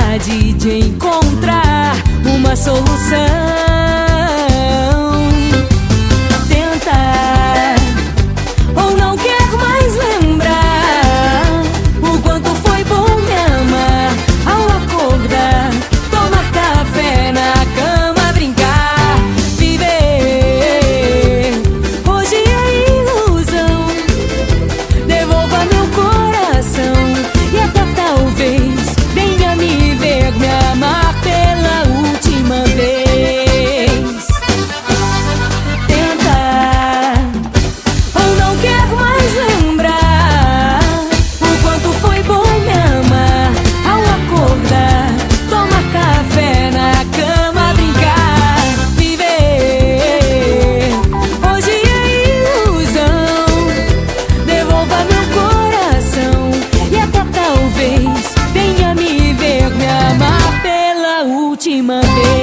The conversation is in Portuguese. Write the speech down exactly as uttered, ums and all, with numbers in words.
vontade de encontrar uma solução. Tenta ou não quer mais lembrar o quanto foi bom me amar. Ao acordar, tomar café na cama, brincar, viver. Hoje é ilusão, devolva meu coração e até talvez venha me ver me amar pela última vez. Tenta ou não quer mais lembrar o quanto foi bom me amar. Ao acordar, tomar café na cama, brincar, viver. Hoje é ilusão, devolva meu coração e até talvez venha me ver me amar pela última vez.